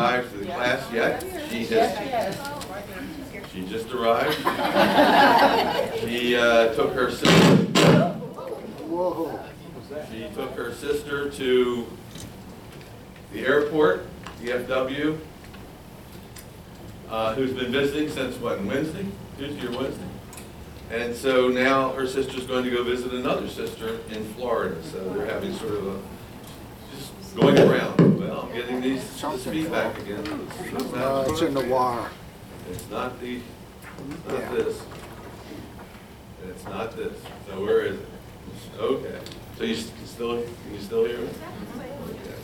arrived to the class yet. She just arrived. She took her sister. Whoa. She took her sister to the airport, DFW, who's been visiting since when? Wednesday? Tuesday or Wednesday? And so now her sister's going to go visit another sister in Florida. So they're having sort of a, just going around. Well, I'm getting this feedback again. It's in the wire. It's not the, not Yeah. this. And it's not this. So where is it? Okay. So you still hear me? Okay.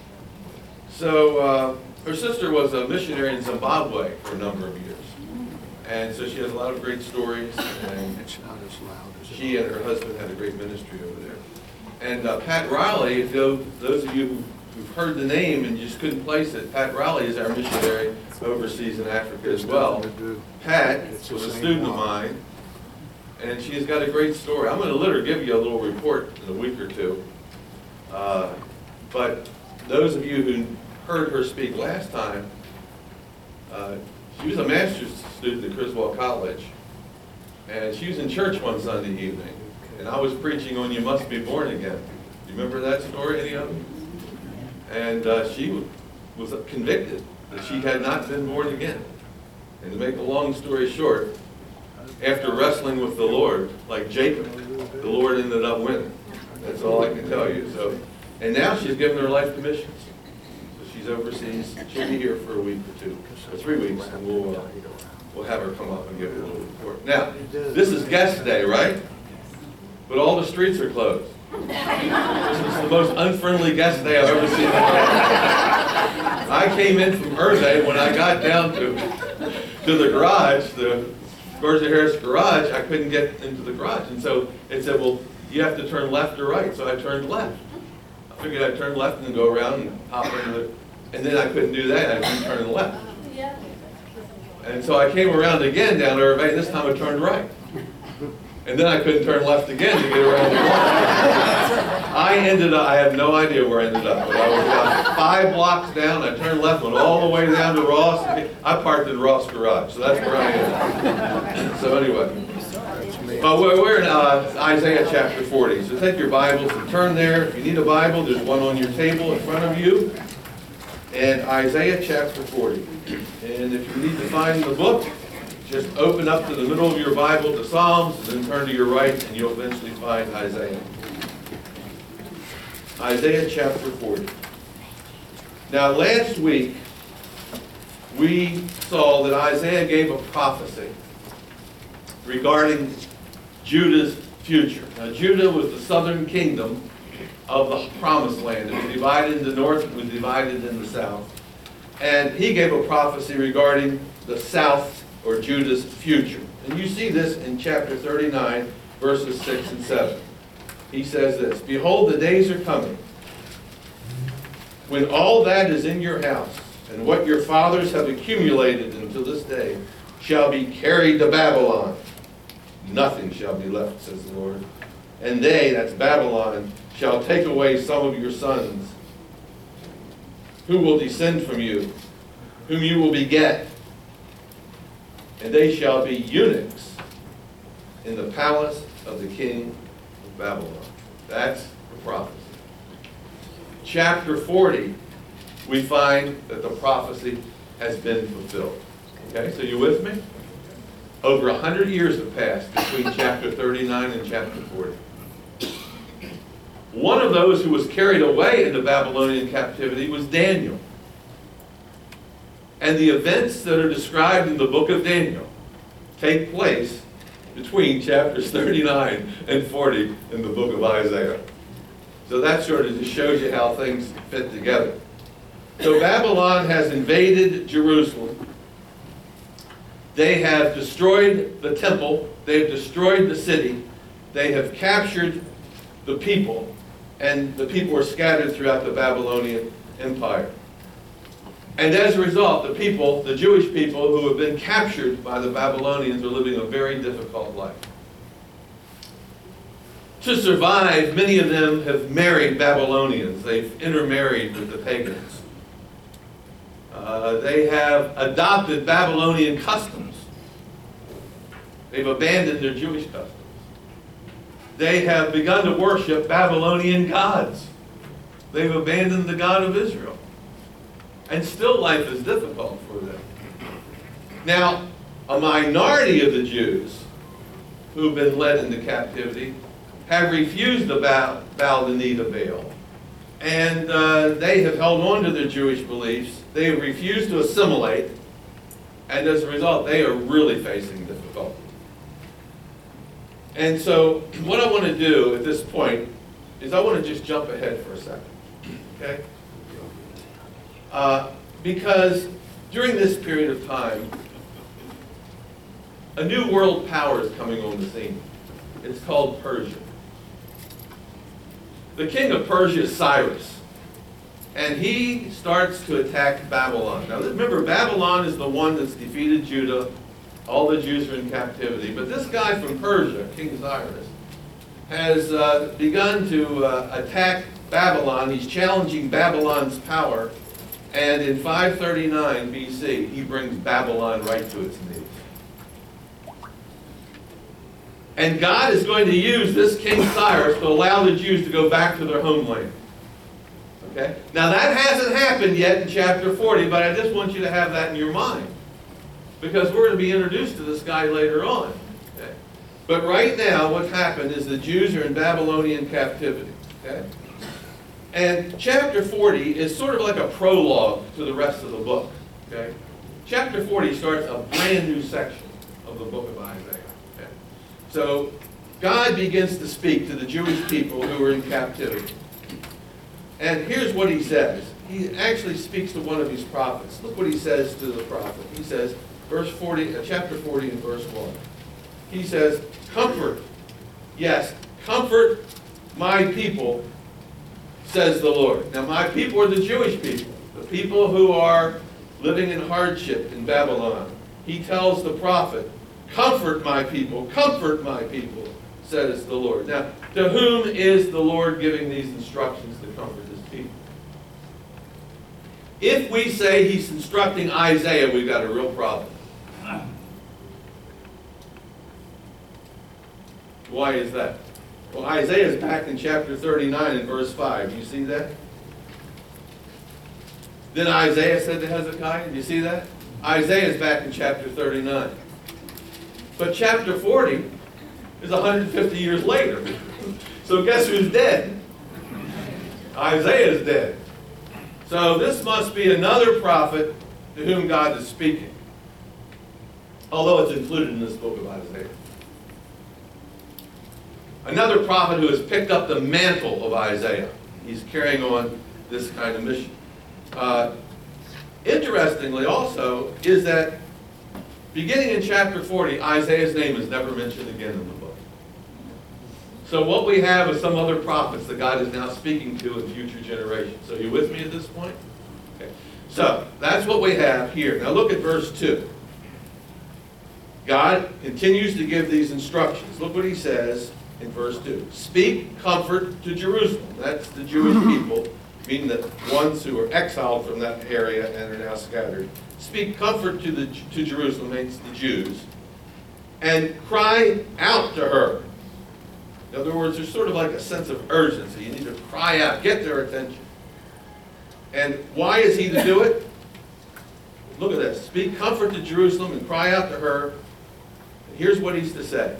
So her sister was a missionary in Zimbabwe for a number of years. And so she has a lot of great stories, and It's not as loud as she and her husband had a great ministry over there. And Pat Riley, if those of you who've heard the name and just couldn't place it, Pat Riley is our missionary overseas in Africa as well. Pat was a student of mine, and she's got a great story. I'm going to let her give you a little report in a week or two. But those of you who heard her speak last time, she was a master's student at Criswell College, and she was in church one Sunday evening, and I was preaching on You Must Be Born Again. You remember that story, any of you? And she was convicted that she had not been born again. And to make a long story short, after wrestling with the Lord, like Jacob, the Lord ended up winning. That's all I can tell you. So, and now she's given her life to missions. So she's overseas. She'll be here for a week or 2, or 3 weeks, and we'll have her come up and give you a little report. Now, this is guest day, right? But all the streets are closed. This is the most unfriendly guest day I've ever seen. I came in from Irvine. When I got down to the garage, the Garza Harris garage, I couldn't get into the garage. And so it said, well, you have to turn left or right. So I turned left. I figured I'd turn left and go around and hop into the, and then I couldn't do that. I couldn't turn left. And so I came around again down Irvine. This time I turned right. And then I couldn't turn left again to get around the block. I ended up, I have no idea where I ended up, but I was about 5 blocks down. I turned left, went all the way down to Ross. I parked in Ross garage, so that's where I am. So anyway, we're in Isaiah chapter 40. So take your Bibles and turn there. If you need a Bible, there's one on your table in front of you. And Isaiah chapter 40. And if you need to find the book, just open up to the middle of your Bible to Psalms, and then turn to your right, and you'll eventually find Isaiah. Isaiah chapter 40. Now, last week, we saw that Isaiah gave a prophecy regarding Judah's future. Now, Judah was the southern kingdom of the promised land. It was divided in the north, it was divided in the south. And he gave a prophecy regarding the south, or Judah's future. And you see this in chapter 39, verses 6 and 7. He says this, "Behold, the days are coming, when all that is in your house, and what your fathers have accumulated until this day, shall be carried to Babylon. Nothing shall be left, says the Lord. And they," that's Babylon, "shall take away some of your sons, who will descend from you, whom you will beget. And they shall be eunuchs in the palace of the king of Babylon." That's the prophecy. Chapter 40, we find that the prophecy has been fulfilled. Okay, so you with me? Over 100 years have passed between chapter 39 and chapter 40. One of those who was carried away into Babylonian captivity was Daniel. And the events that are described in the book of Daniel take place between chapters 39 and 40 in the book of Isaiah. So that sort of just shows you how things fit together. So Babylon has invaded Jerusalem. They have destroyed the temple. They've destroyed the city. They have captured the people. And the people are scattered throughout the Babylonian Empire. And as a result, the people, the Jewish people who have been captured by the Babylonians, are living a very difficult life. To survive, many of them have married Babylonians. They've intermarried with the pagans. They have adopted Babylonian customs. They've abandoned their Jewish customs. They have begun to worship Babylonian gods. They've abandoned the God of Israel. And still life is difficult for them. Now, a minority of the Jews who've been led into captivity have refused to bow the knee to Baal. And they have held on to their Jewish beliefs. They have refused to assimilate. And as a result, they are really facing difficulty. And so what I want to do at this point is I want to just jump ahead for a second. Okay? Because during this period of time, a new world power is coming on the scene. It's called Persia. The king of Persia is Cyrus. And he starts to attack Babylon. Now remember, Babylon is the one that's defeated Judah. All the Jews are in captivity. But this guy from Persia, King Cyrus, has begun to attack Babylon. He's challenging Babylon's power. And in 539 BC, he brings Babylon right to its knees. And God is going to use this King Cyrus to allow the Jews to go back to their homeland. Okay? Now that hasn't happened yet in chapter 40, but I just want you to have that in your mind. Because we're going to be introduced to this guy later on. Okay? But right now, what's happened is the Jews are in Babylonian captivity. Okay? And chapter 40 is sort of like a prologue to the rest of the book. Okay? Chapter 40 starts a brand new section of the book of Isaiah. Okay? So God begins to speak to the Jewish people who are in captivity. And here's what he says. He actually speaks to one of his prophets. Look what he says to the prophet. He says, chapter 40 and verse 1. He says, comfort, yes, comfort my people, says the Lord. Now my people are the Jewish people, the people who are living in hardship in Babylon. He tells the prophet, comfort my people, says the Lord. Now, to whom is the Lord giving these instructions to comfort his people? If we say he's instructing Isaiah, we've got a real problem. Why is that? Well, Isaiah is back in chapter 39 and verse 5. Do you see that? Then Isaiah said to Hezekiah, do you see that? Isaiah is back in chapter 39. But chapter 40 is 150 years later. So guess who's dead? Isaiah is dead. So this must be another prophet to whom God is speaking. Although it's included in this book of Isaiah. Another prophet who has picked up the mantle of Isaiah. He's carrying on this kind of mission. Interestingly also is that beginning in chapter 40, Isaiah's name is never mentioned again in the book. So what we have is some other prophets that God is now speaking to in future generations. So you with me at this point? Okay. So that's what we have here. Now look at verse 2. God continues to give these instructions. Look what he says in verse 2. Speak comfort to Jerusalem. That's the Jewish people, meaning the ones who are exiled from that area and are now scattered. Speak comfort to Jerusalem, means the Jews, and cry out to her. In other words, there's sort of like a sense of urgency. You need to cry out, get their attention. And why is he to do it? Look at this. Speak comfort to Jerusalem and cry out to her. And here's what he's to say.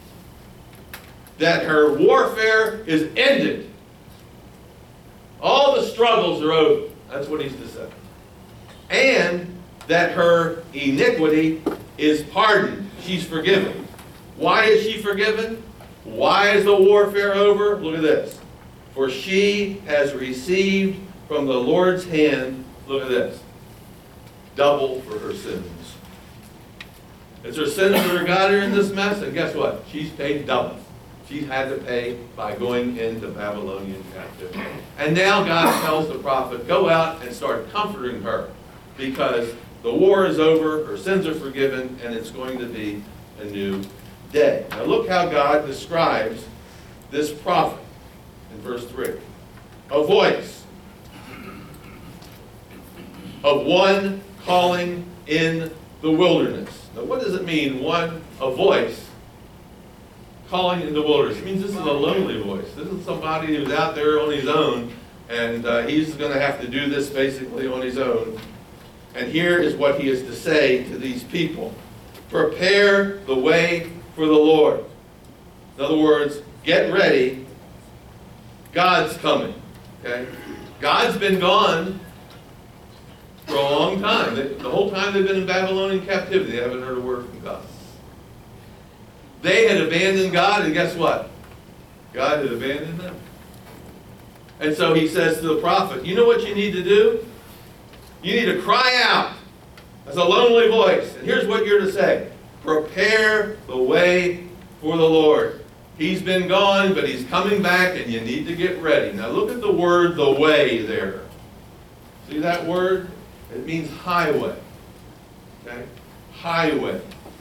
That her warfare is ended. All the struggles are over. That's what he's to say. And that her iniquity is pardoned. She's forgiven. Why is she forgiven? Why is the warfare over? Look at this. For she has received from the Lord's hand, look at this, double for her sins. It's her sins that are got her in this mess, and guess what? She's paid double. She's had to pay by going into Babylonian captivity. And now God tells the prophet, go out and start comforting her, because the war is over, her sins are forgiven, and it's going to be a new day. Now look how God describes this prophet in verse 3. A voice of one calling in the wilderness. Now, what does it mean, a voice calling in the wilderness? It means this is a lonely voice. This is somebody who's out there on his own, and he's going to have to do this basically on his own. And here is what he is to say to these people. Prepare the way for the Lord. In other words, get ready. God's coming. Okay? God's been gone for a long time. The whole time they've been in Babylonian captivity, they haven't heard a word from God. They had abandoned God, and guess what? God had abandoned them. And so he says to the prophet, you know what you need to do? You need to cry out as a lonely voice. And here's what you're to say. Prepare the way for the Lord. He's been gone, but he's coming back, and you need to get ready. Now look at the word, the way, there. See that word? It means highway. Okay? Highway.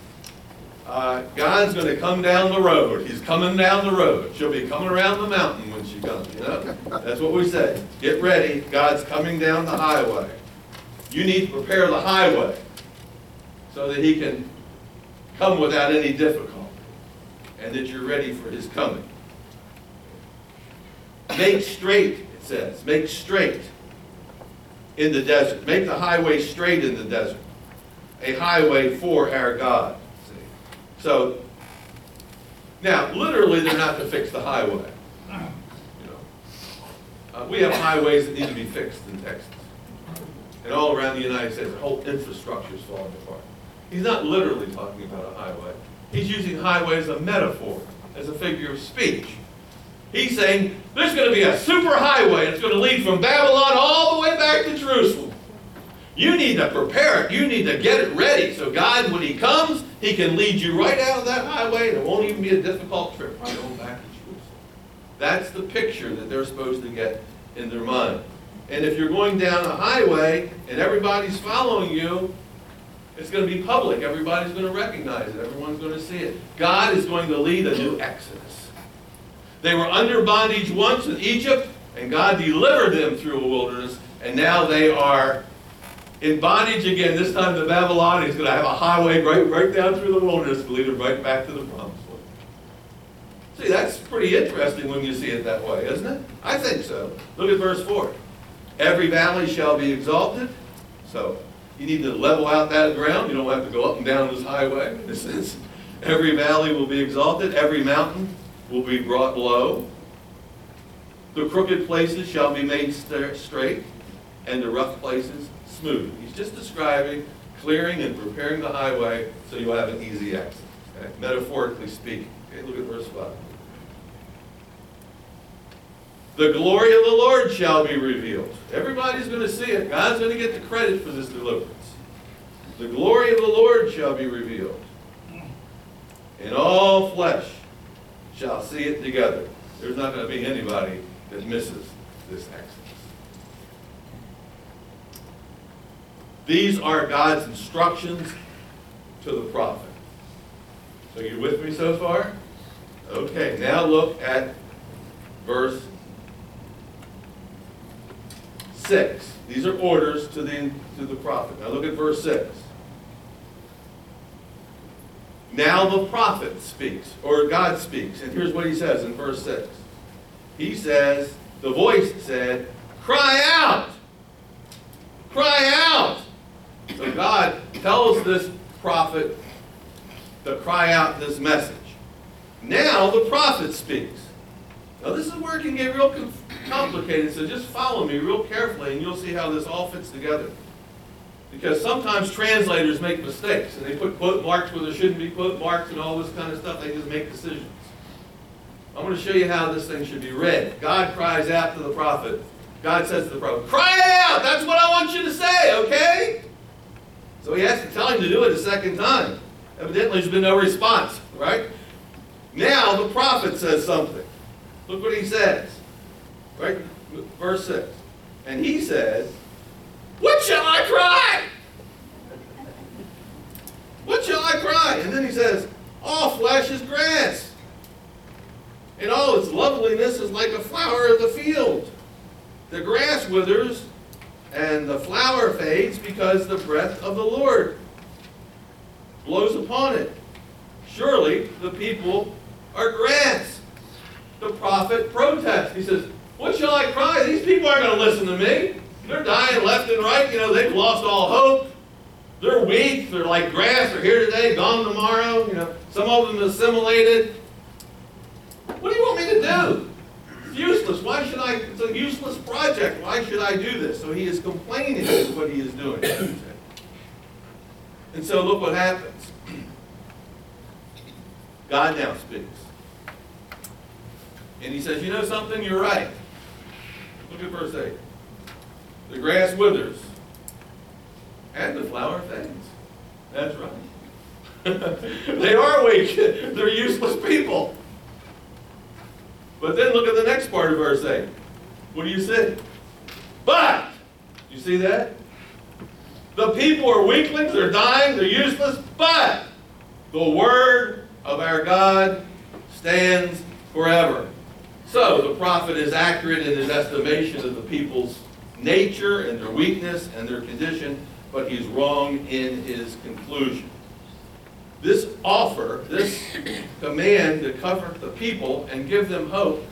God's going to come down the road. He's coming down the road. She'll be coming around the mountain when she comes. You know? That's what we say. Get ready. God's coming down the highway. You need to prepare the highway so that he can come without any difficulty and that you're ready for his coming. Make straight, it says. Make straight in the desert. Make the highway straight in the desert. A highway for our God. See? So, now, literally, they're not to fix the highway. You know, we have highways that need to be fixed in Texas. And all around the United States, the whole infrastructure is falling apart. He's not literally talking about a highway. He's using highway as a metaphor, as a figure of speech. He's saying, there's going to be a super highway. It's going to lead from Babylon all the way back to Jerusalem. You need to prepare it. You need to get it ready. So God, when he comes, he can lead you right out of that highway, and it won't even be a difficult trip right on back to Jerusalem. That's the picture that they're supposed to get in their mind. And if you're going down a highway and everybody's following you, it's going to be public. Everybody's going to recognize it. Everyone's going to see it. God is going to lead a new exodus. They were under bondage once in Egypt, and God delivered them through a wilderness, and now they are in bondage again. This time to Babylon. He's going to have a highway right down through the wilderness to lead them right back to the promised land. See, that's pretty interesting when you see it that way, isn't it? I think so. Look at verse 4. Every valley shall be exalted. So you need to level out that ground. You don't have to go up and down this highway. In a sense, every valley will be exalted. Every mountain will be brought low. The crooked places shall be made straight, and the rough places smooth. He's just describing clearing and preparing the highway so you'll have an easy exit. Okay? Metaphorically speaking. Okay, look at verse 5. The glory of the Lord shall be revealed. Everybody's going to see it. God's going to get the credit for this deliverance. The glory of the Lord shall be revealed. And all flesh shall see it together. There's not going to be anybody that misses this exodus. These are God's instructions to the prophet. So you with me so far? Okay, now look at verse 6. These are orders to the prophet. Now look at verse 6. Now the prophet speaks, or God speaks. And here's what he says in verse 6. He says, the voice said, cry out! Cry out! So God tells this prophet to cry out this message. Now the prophet speaks. Now this is where it can get real complicated, so just follow me real carefully and you'll see how this all fits together. Because sometimes translators make mistakes and they put quote marks where there shouldn't be quote marks and all this kind of stuff. They just make decisions. I'm going to show you how this thing should be read. God cries out to the prophet. God says to the prophet, cry out! That's what I want you to say, okay? So he has to tell him to do it a second time. Evidently there's been no response, right? Now the prophet says something. Look what he says. Right? Verse 6. And he said, what shall I cry? What shall I cry? And then he says, all flesh is grass, and all its loveliness is like a flower of the field. The grass withers, and the flower fades, because the breath of the Lord blows upon it. Surely the people are grass. The prophet protests. He says, what shall I cry? These people aren't going to listen to me. They're dying left and right. They've lost all hope. They're weak. They're like grass. They're here today, gone tomorrow. Some of them assimilated. What do you want me to do? It's useless. It's a useless project. Why should I do this? So he is complaining is what he is doing. And so look what happens. God now speaks. And he says, you know something? You're right. Look at verse 8. The grass withers, and the flower fades. That's right. They are weak. They're useless people. But then look at the next part of verse 8. What do you see? But, you see that? The people are weaklings, they're dying, they're useless, but the word of our God stands forever. So the prophet is accurate in his estimation of the people's nature and their weakness and their condition, but he's wrong in his conclusion. This offer, this command to comfort the people and give them hope,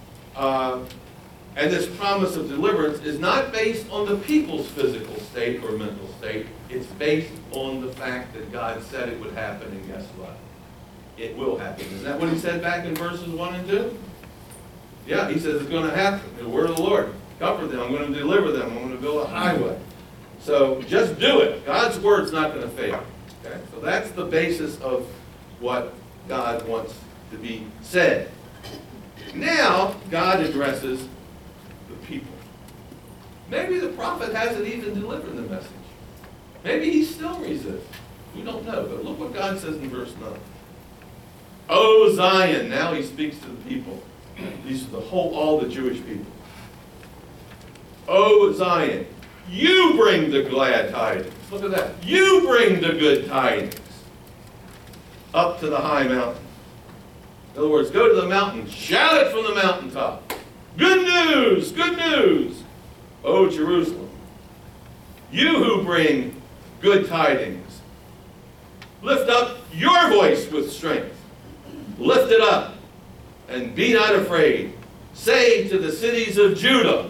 and this promise of deliverance is not based on the people's physical state or mental state. It's based on the fact that God said it would happen, and guess what? It will happen. Is that what he said back in verses 1 and 2? Yeah, he says it's going to happen. The word of the Lord. Comfort them. I'm going to deliver them. I'm going to build a highway. So just do it. God's word's not going to fail. Okay? So that's the basis of what God wants to be said. Now, God addresses the people. Maybe the prophet hasn't even delivered the message. Maybe he still resists. We don't know. But look what God says in verse 9. O Zion. Now he speaks to the people. These are all the Jewish people. O Zion, you bring the glad tidings. Look at that. You bring the good tidings up to the high mountain. In other words, go to the mountain, shout it from the mountaintop. Good news, good news. O Jerusalem, you who bring good tidings, lift up your voice with strength. Lift it up and be not afraid. Say to the cities of Judah,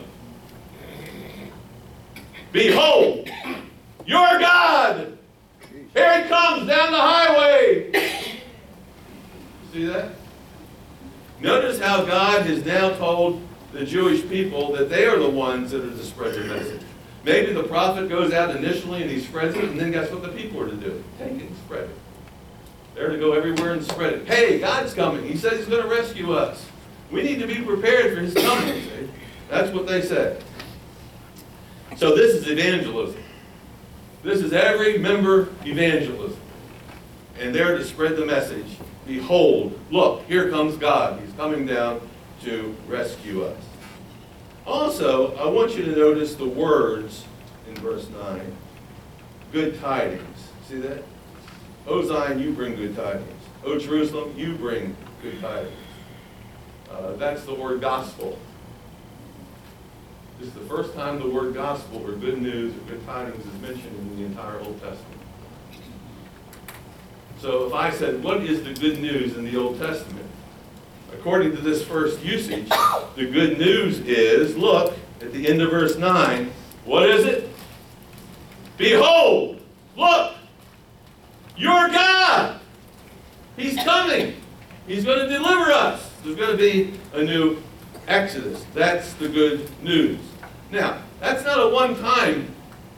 behold, your God. Here it comes down the highway. See that? Notice how God has now told the Jewish people that they are the ones that are to spread the message. Maybe the prophet goes out initially and he spreads it, and then guess what the people are to do? Take it and spread it. They're to go everywhere and spread it. Hey, God's coming. He said he's going to rescue us. We need to be prepared for his coming. See? That's what they said. So this is evangelism. This is every member evangelism. And they're to spread the message. Behold, look, here comes God. He's coming down to rescue us. Also, I want you to notice the words in verse 9. Good tidings. See that? O Zion, you bring good tidings. O Jerusalem, you bring good tidings. That's the word gospel. This is the first time the word gospel or good news or good tidings is mentioned in the entire Old Testament. So if I said, what is the good news in the Old Testament? According to this first usage, the good news is, look, at the end of verse 9, what is it? Behold, look, your God. He's coming. He's going to deliver us. There's going to be a new Exodus. That's the good news. Now, that's not a one-time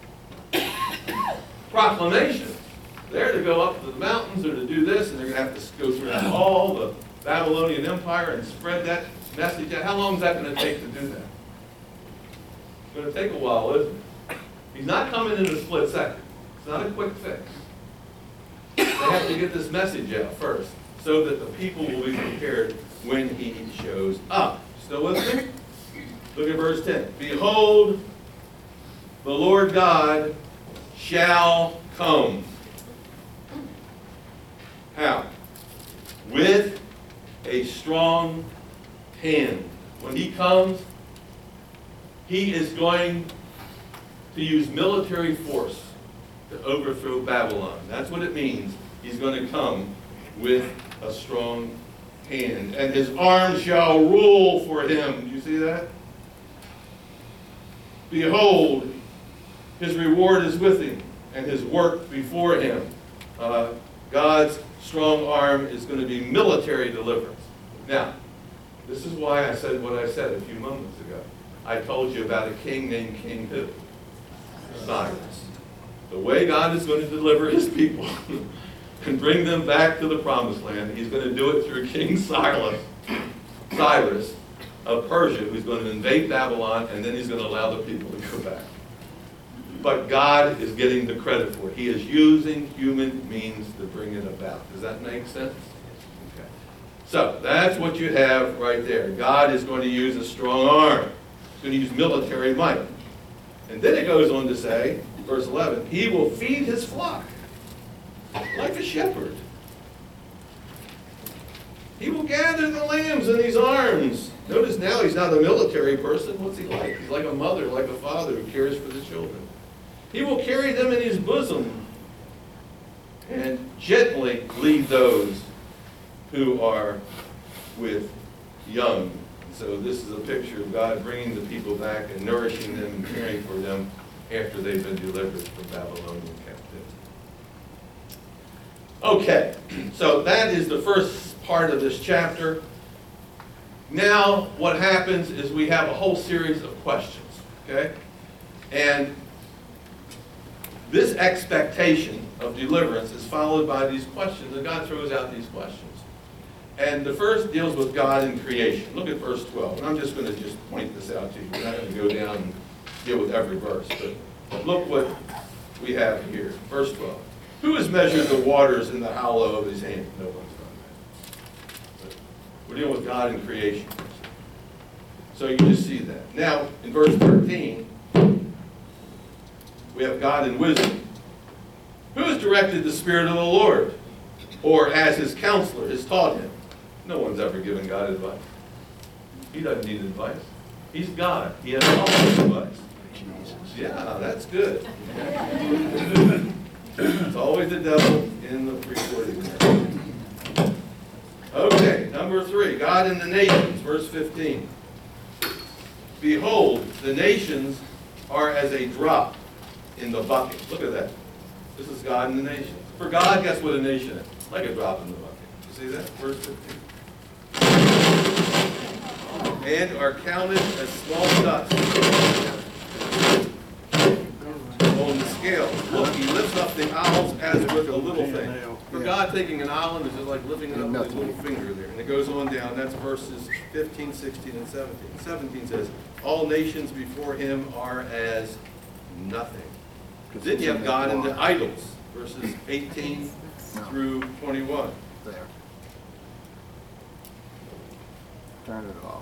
proclamation. They're to go up to the mountains or to do this, and they're going to have to go through all the Babylonian Empire and spread that message out. How long is that going to take to do that? It's going to take a while, isn't it? He's not coming in a split second. It's not a quick fix. They have to get this message out first so that the people will be prepared when he shows up. Still with me? Look at verse 10. Behold, the Lord God shall come. How? With a strong hand. When he comes, he is going to use military force overthrow Babylon. That's what it means. He's going to come with a strong hand, and his arm shall rule for him. Do you see that? Behold, his reward is with him, and his work before him. God's strong arm is going to be military deliverance. Now, this is why I said what I said a few moments ago. I told you about a king named King who? Cyrus. The way God is going to deliver his people and bring them back to the promised land, he's going to do it through King Cyrus of Persia, who's going to invade Babylon, and then he's going to allow the people to go back. But God is getting the credit for it. He is using human means to bring it about. Does that make sense? Okay. So that's what you have right there. God is going to use a strong arm. He's going to use military might. And then it goes on to say, verse 11, he will feed his flock like a shepherd. He will gather the lambs in his arms. Notice now he's not a military person. What's he like? He's like a mother, like a father who cares for the children. He will carry them in his bosom and gently lead those who are with young. So this is a picture of God bringing the people back and nourishing them and caring for them after they've been delivered from Babylonian captivity. Okay, so that is the first part of this chapter. Now what happens is we have a whole series of questions, okay? And this expectation of deliverance is followed by these questions, and God throws out these questions. And the first deals with God and creation. Look at verse 12. And I'm just going to just point this out to you. We're not going to go down and deal with every verse. But look what we have here. Verse 12. Who has measured the waters in the hollow of his hand? No one's done that. We're dealing with God and creation. So you just see that. Now, in verse 13, we have God in wisdom. Who has directed the Spirit of the Lord? Or as his counselor has taught him? No one's ever given God advice. He doesn't need advice. He's God. He has all the advice. Yeah, that's good. It's always the devil in the recording. Okay, number 3. God in the nations, verse 15. Behold, the nations are as a drop in the bucket. Look at that. This is God in the nations. For God, guess what a nation is? Like a drop in the bucket. You see that? Verse 15. And are counted as small dust on the scale. Look, he lifts up the isles as with a little thing. For God, taking an island is just like lifting it up with his little finger there. And it goes on down. That's verses 15, 16, and 17. 17 says, all nations before him are as nothing. Then you have God in the idols, verses 18 through 21. There. Turn it off.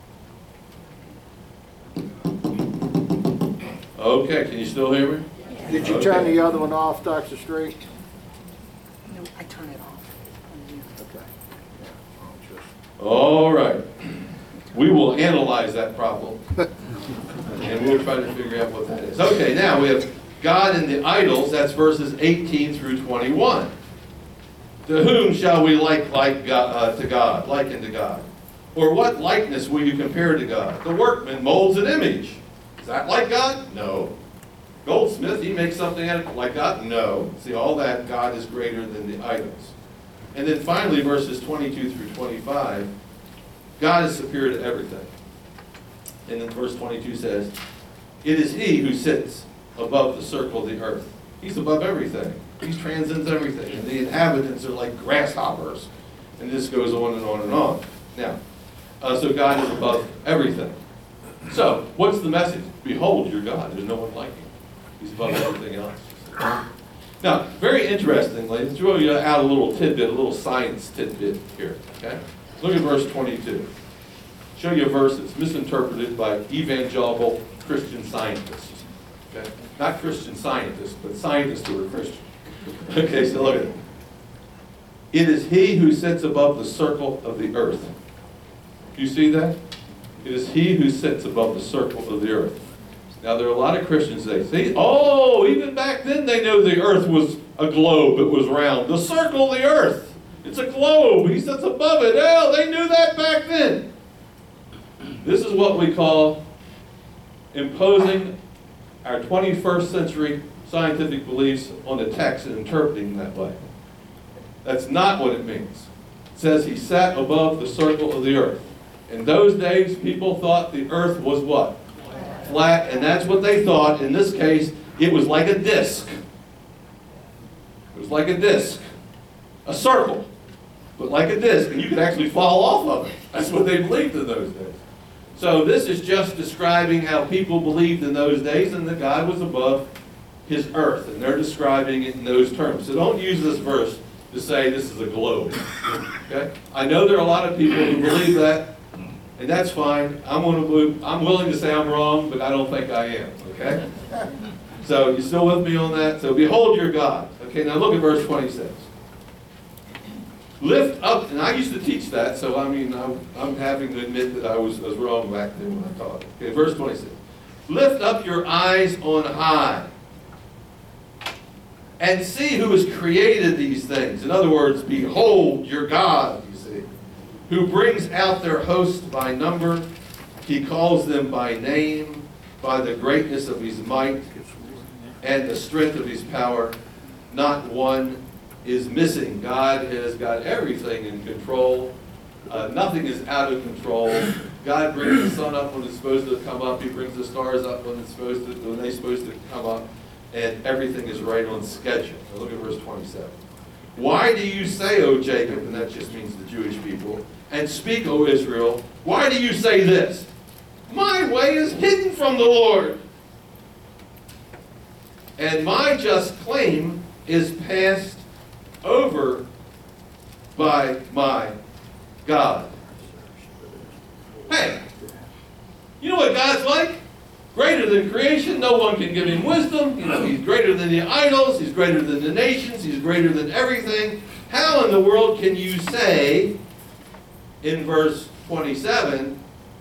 Okay, can you still hear me? Did you turn the other one off, Dr. Street? No, I turn it off. Okay. Yeah, just- All right. We will analyze that problem. And we'll try to figure out what that is. Okay, now we have God in the idols. That's verses 18 through 21. To whom shall we liken to God? Or what likeness will you compare to God? The workman molds an image. Is that like God? No. Goldsmith, he makes something like God? No. See, all that, God is greater than the idols. And then finally, verses 22 through 25, God is superior to everything. And then verse 22 says, it is he who sits above the circle of the earth. He's above everything. He transcends everything. And the inhabitants are like grasshoppers. And this goes on and on and on. Now, so God is above everything. So, what's the message? Behold your God. There's no one like him. He's above everything else. Now, very interestingly, let's throw you out a little tidbit, a little science tidbit here. Okay? Look at verse 22. Show you verses misinterpreted by evangelical Christian scientists. Okay? Not Christian scientists, but scientists who are Christian. Okay, so look at it. It is he who sits above the circle of the earth. You see that? It is he who sits above the circle of the earth. Now, there are a lot of Christians that say, oh, even back then they knew the earth was a globe, it was round. The circle of the earth, it's a globe, he sits above it. Oh, they knew that back then. This is what we call imposing our 21st century scientific beliefs on the text and interpreting that way. That's not what it means. It says he sat above the circle of the earth. In those days, people thought the earth was what? Flat, and that's what they thought. In this case, it was like a disc. It was like a disc. A circle, but like a disc, and you could actually fall off of it. That's what they believed in those days. So this is just describing how people believed in those days, and that God was above his earth, and they're describing it in those terms. So don't use this verse to say this is a globe. Okay? I know there are a lot of people who believe that, and that's fine. I'm willing to say I'm wrong, but I don't think I am. Okay? So you still with me on that? So behold your God. Okay, now look at verse 26. Lift up, and I used to teach that, so I mean, I'm having to admit that I was wrong back then when I taught it. Okay, verse 26. Lift up your eyes on high and see who has created these things. In other words, behold your God, you see, who brings out their host by number. He calls them by name, by the greatness of his might and the strength of his power. Not one is missing. God has got everything in control. Nothing is out of control. God brings the sun up when it's supposed to come up. He brings the stars up when they're supposed to come up. And everything is right on schedule. Now look at verse 27. Why do you say, O Jacob, and that just means the Jewish people, and speak, O Israel, why do you say this? My way is hidden from the Lord, and my just claim is passed over by my God. Hey, you know what God's like? Greater than creation, no one can give him wisdom. You know, he's greater than the idols, he's greater than the nations, he's greater than everything. How in the world can you say, in verse 27,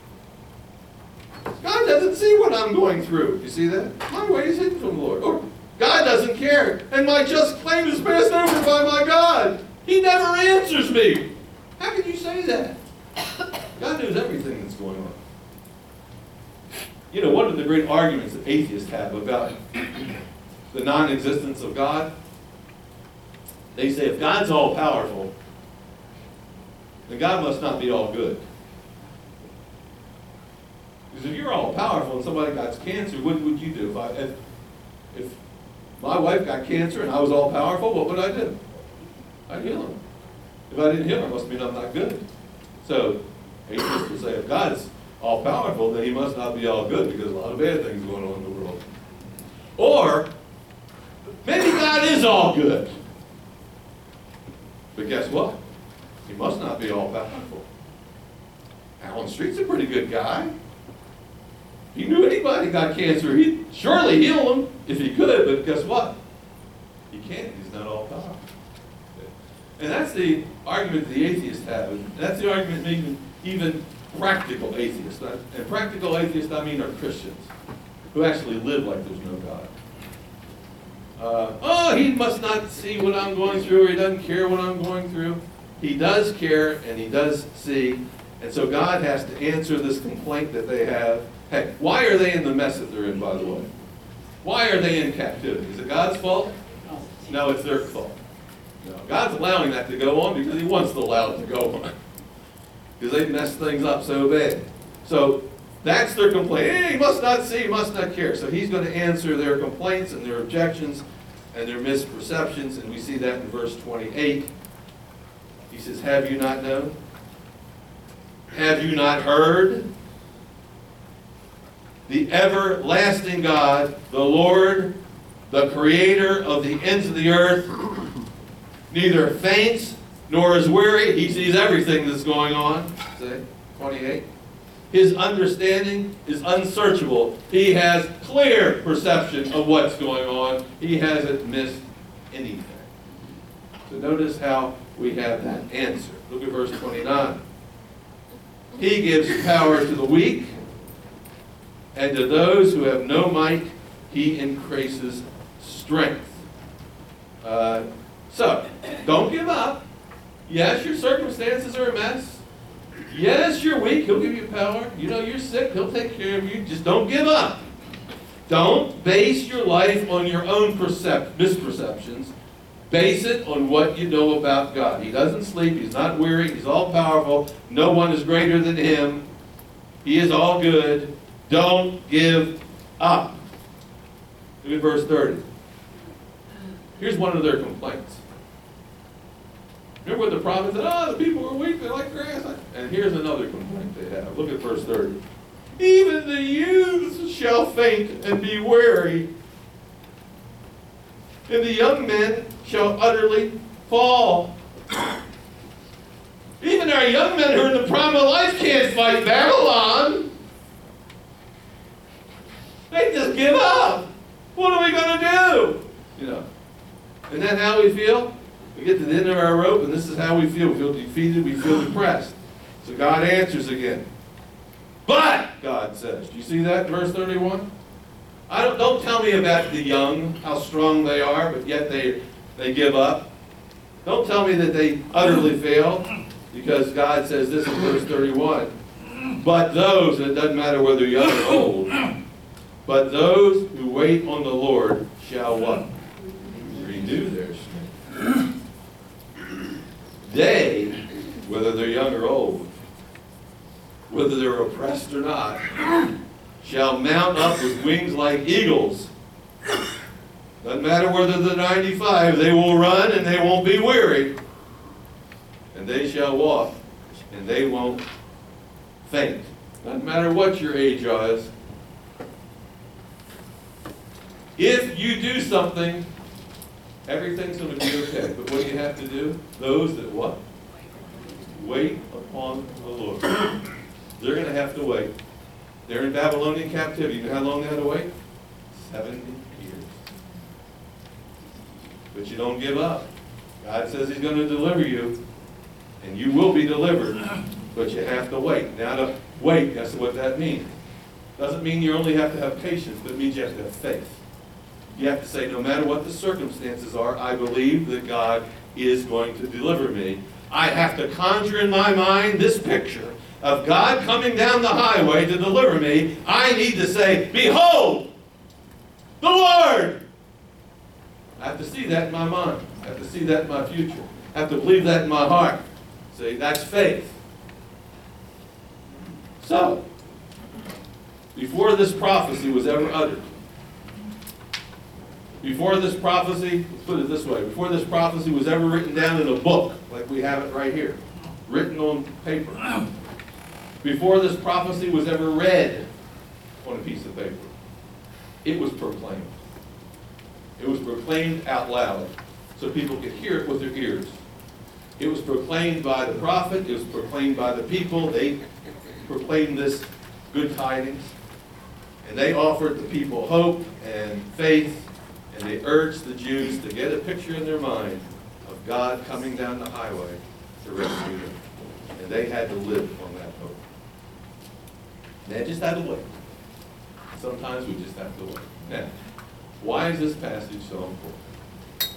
God doesn't see what I'm going through? You see that? My way is hidden from the Lord. Or God doesn't care, and my just claim is passed over by my God. He never answers me. How can you say that? God knows everything that's going on. You know, one of the great arguments that atheists have about the non-existence of God, they say if God's all-powerful, then God must not be all good. Because if you're all-powerful and somebody got cancer, what would you do? If my wife got cancer and I was all-powerful, what would I do? I'd heal him. If I didn't heal her, it must mean I'm not good. So, atheists will say if God's all-powerful, then he must not be all good because a lot of bad things going on in the world. Or, maybe God is all good. But guess what? He must not be all-powerful. Alan Street's a pretty good guy. He knew anybody got cancer, he'd surely heal them if he could, but guess what? He can't. He's not all-powerful. And that's the argument the atheists have. And that's the argument even practical atheists. And practical atheists, I mean, are Christians who actually live like there's no God. Oh, he must not see what I'm going through, or he doesn't care what I'm going through. He does care, and he does see. And so God has to answer this complaint that they have. Hey, why are they in the mess that they're in, by the way? Why are they in captivity? Is it God's fault? No, it's their fault. No, God's allowing that to go on because he wants to allow it to go on. Because they messed things up so bad. So that's their complaint. Hey, he must not see, he must not care. So he's going to answer their complaints and their objections and their misperceptions. And we see that in verse 28. He says, have you not known? Have you not heard? The everlasting God, the Lord, the creator of the ends of the earth, neither faints nor is weary. He sees everything that's going on. See, 28. His understanding is unsearchable. He has clear perception of what's going on. He hasn't missed anything. So notice how we have that answer. Look at verse 29. He gives power to the weak, And to those who have no might, he increases strength. So, don't give up. Yes, your circumstances are a mess. Yes, you're weak. He'll give you power. You know, you're sick. He'll take care of you. Just don't give up. Don't base your life on your own misperceptions. Base it on what you know about God. He doesn't sleep. He's not weary. He's all-powerful. No one is greater than him. He is all good. Don't give up. Look at verse 30. Here's one of their complaints. Remember what the prophet said? Oh, the people are weak. They're like grass. And here's another complaint they have. Look at verse 30. Even the youths shall faint and be weary, and the young men shall utterly fall. Even our young men who are in the prime of life can't fight Babylon. They just give up. What are we going to do? You know. Isn't that how we feel? We get to the end of our rope, and this is how we feel. We feel defeated. We feel depressed. So God answers again. But, God says, do you see that in verse 31? Don't tell me about the young, how strong they are, but yet they give up. Don't tell me that they utterly fail, because God says this in verse 31. But those, and it doesn't matter whether young or old, but those who wait on the Lord shall what? Renew their strength. They, whether they're young or old, whether they're oppressed or not, shall mount up with wings like eagles. Doesn't matter whether they're 95, they will run and they won't be weary. And they shall walk and they won't faint. Doesn't matter what your age is. If you do something, everything's going to be okay. But what do you have to do? Those that what? Wait upon the Lord. They're going to have to wait. They're in Babylonian captivity. You know how long they had to wait? 70 years. But you don't give up. God says he's going to deliver you, and you will be delivered, but you have to wait. Now to wait, that's what that means. Doesn't mean you only have to have patience, but it means you have to have faith. You have to say, no matter what the circumstances are, I believe that God is going to deliver me. I have to conjure in my mind this picture of God coming down the highway to deliver me. I need to say, behold, the Lord. I have to see that in my mind. I have to see that in my future. I have to believe that in my heart. See, that's faith. So, before this prophecy was ever uttered, before this prophecy, let's put it this way, before this prophecy was ever written down in a book, like we have it right here, written on paper, before this prophecy was ever read on a piece of paper, it was proclaimed. It was proclaimed out loud so people could hear it with their ears. It was proclaimed by the prophet. It was proclaimed by the people. They proclaimed this good tidings. And they offered the people hope and faith. And they urged the Jews to get a picture in their mind of God coming down the highway to rescue them. And they had to live on that hope. They just had to wait. Sometimes we just have to wait. Now, why is this passage so important?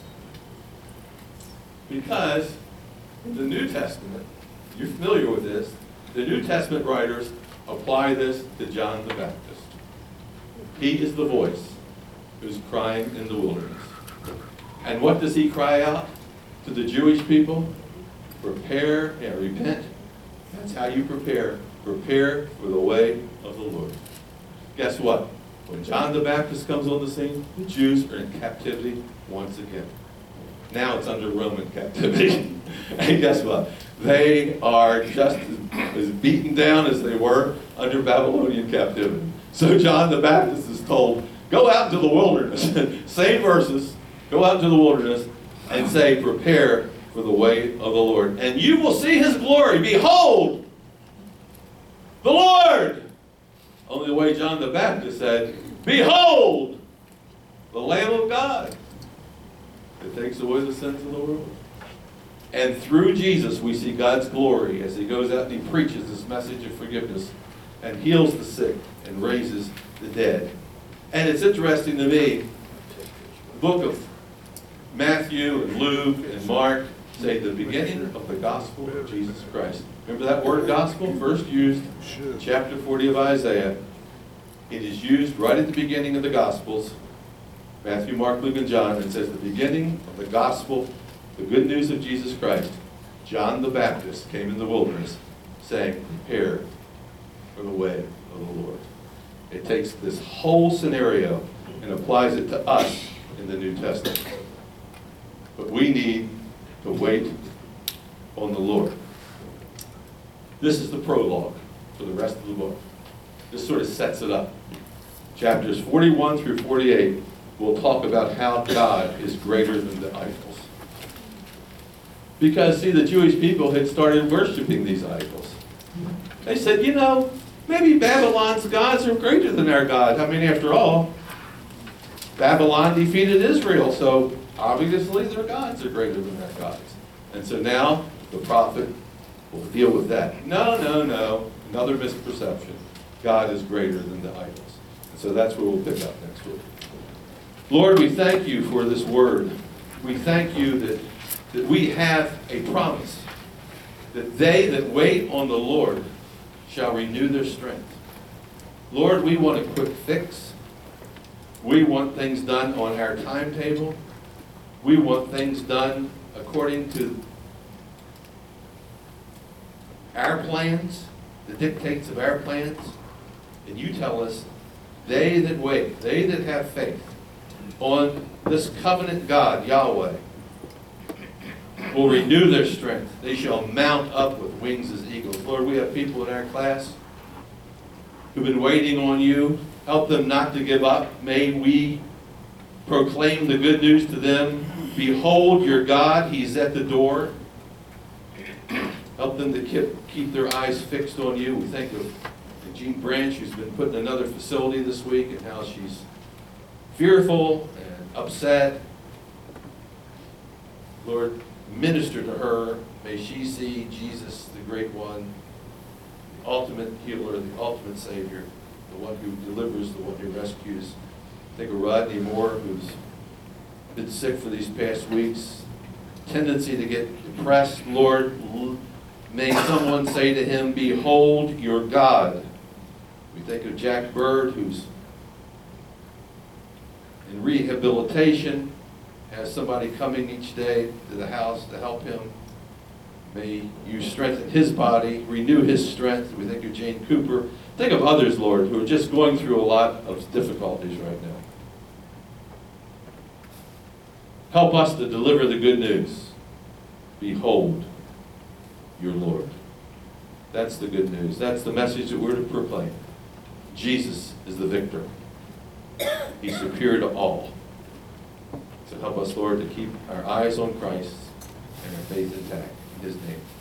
Because in the New Testament, you're familiar with this, the New Testament writers apply this to John the Baptist. He is the voice who's crying in the wilderness. And what does he cry out to the Jewish people? Prepare and repent. That's how you prepare. Prepare for the way of the Lord. Guess what? When John the Baptist comes on the scene, the Jews are in captivity once again. Now it's under Roman captivity. And guess what? They are just as beaten down as they were under Babylonian captivity. So John the Baptist is told, go out into the wilderness. Same verses. Go out into the wilderness and say, prepare for the way of the Lord. And you will see his glory. Behold, the Lord. Only the way John the Baptist said, behold, the Lamb of God that takes away the sins of the world. And through Jesus, we see God's glory as he goes out and he preaches this message of forgiveness and heals the sick and raises the dead. And it's interesting to me, the book of Matthew and Luke and Mark say the beginning of the gospel of Jesus Christ. Remember that word gospel, first used in chapter 40 of Isaiah. It is used right at the beginning of the Gospels, Matthew, Mark, Luke, and John. It says the beginning of the gospel, the good news of Jesus Christ. John the Baptist came in the wilderness saying, prepare for the way of the Lord. It takes this whole scenario and applies it to us in the New Testament. But we need to wait on the Lord. This is the prologue for the rest of the book. This sort of sets it up. Chapters 41 through 48 will talk about how God is greater than the idols. Because, see, the Jewish people had started worshiping these idols. They said, you know, maybe Babylon's gods are greater than our God. I mean, after all, Babylon defeated Israel, so obviously their gods are greater than our gods. And so now the prophet will deal with that. No. Another misperception. God is greater than the idols. And so that's where we'll pick up next week. Lord, we thank you for this word. We thank you that we have a promise that they that wait on the Lord shall renew their strength. Lord, we want a quick fix. We want things done on our timetable. We want things done according to our plans, the dictates of our plans. And you tell us, they that wait, they that have faith on this covenant God, Yahweh, will renew their strength. They shall mount up with wings as eagles. Lord, we have people in our class who've been waiting on you. Help them not to give up. May we proclaim the good news to them. Behold your God, he's at the door. Help them to keep their eyes fixed on you. We think of Jean Branch, who's been put in another facility this week, and how she's fearful and upset. Lord, minister to her. May she see Jesus, the great one, the ultimate healer, the ultimate Savior, the one who delivers, the one who rescues. Think of Rodney Moore, who's been sick for these past weeks. Tendency to get depressed. Lord, may someone say to him, behold your God. We think of Jack Bird, who's in rehabilitation, has somebody coming each day to the house to help him. May you strengthen his body, renew his strength. We think of Jane Cooper. Think of others, Lord, who are just going through a lot of difficulties right now. Help us to deliver the good news. Behold your Lord. That's the good news. That's the message that we're to proclaim. Jesus is the victor. He's superior to all. So help us, Lord, to keep our eyes on Christ and our faith intact. In his name.